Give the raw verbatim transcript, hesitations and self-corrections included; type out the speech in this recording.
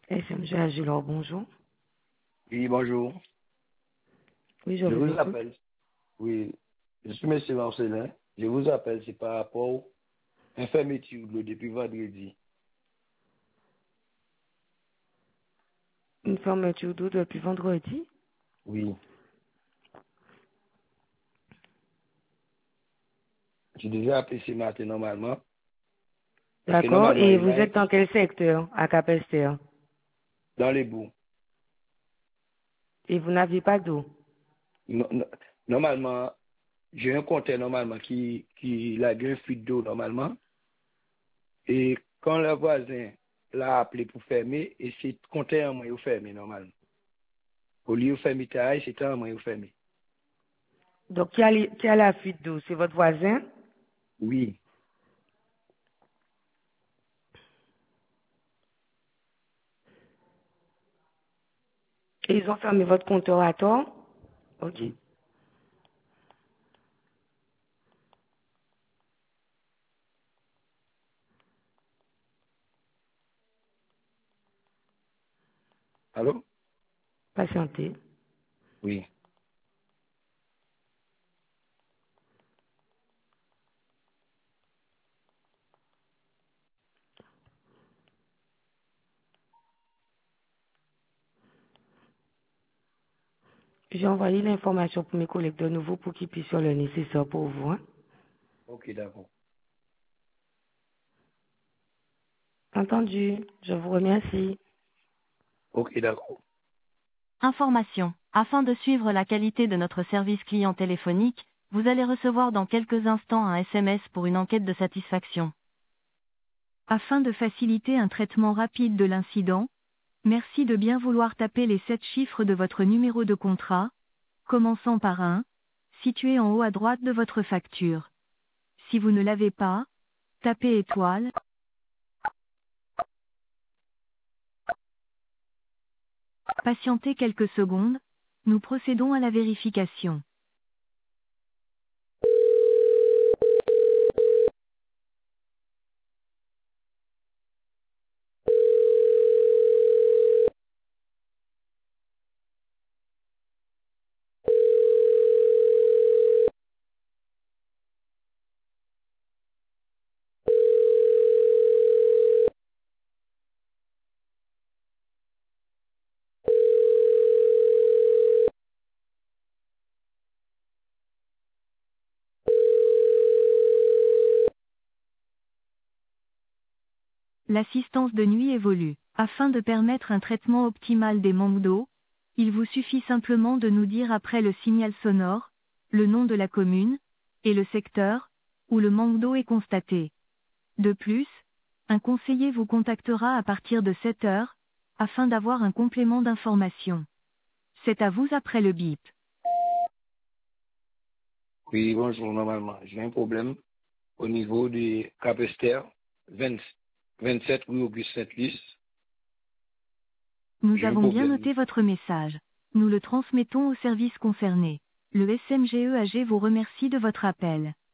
S M G Agilor, bonjour. Oui, bonjour. Oui, je Je vous vous écoute. appelle. Oui, je suis M. Marcelin. Je vous appelle, c'est par rapport à une fermeture de- depuis vendredi. Une fermeture d'eau depuis vendredi. Oui, j'ai déjà appelé ce matin normalement. Parce que D'accord. normalement, Et il vous m'a êtes dans quel secteur à Capester? dans les bouts. Et vous n'aviez pas d'eau. No- no- Normalement, j'ai un compteur normalement qui, qui a une fuite d'eau normalement. Et quand le voisin l'a appelé pour fermer, et c'est compteur en moins fermé normalement. Au lieu de fermer taille, c'était en moins fermé. Donc, qui a, li- qui a la fuite d'eau? C'est votre voisin? Oui, Et ils ont fermé votre compteur à tort? Ok. oui. Allô? Patientez. Oui. J'ai envoyé l'information pour mes collègues de nouveau pour qu'ils puissent faire le nécessaire pour vous. Hein. Ok, d'accord. Entendu. Je vous remercie. Ok, d'accord. Information. Afin de suivre la qualité de notre service client téléphonique, vous allez recevoir dans quelques instants un S M S pour une enquête de satisfaction. Afin de faciliter un traitement rapide de l'incident, merci de bien vouloir taper les sept chiffres de votre numéro de contrat, commençant par un, situé en haut à droite de votre facture. Si vous ne l'avez pas, tapez étoile. Patientez quelques secondes, nous procédons à la vérification. L'assistance de nuit évolue. Afin de permettre un traitement optimal des manques d'eau, il vous suffit simplement de nous dire après le signal sonore, le nom de la commune, et le secteur, où le manque d'eau est constaté. De plus, un conseiller vous contactera à partir de sept heures, afin d'avoir un complément d'information. C'est à vous après le bip. Oui, bonjour, normalement. J'ai un problème au niveau du Capester, vingt vingt-sept rue Auguste Saint-Lys. Nous J'ai un avons bien problème. noté votre message. Nous le transmettons au service concerné. Le S M G E A G vous remercie de votre appel.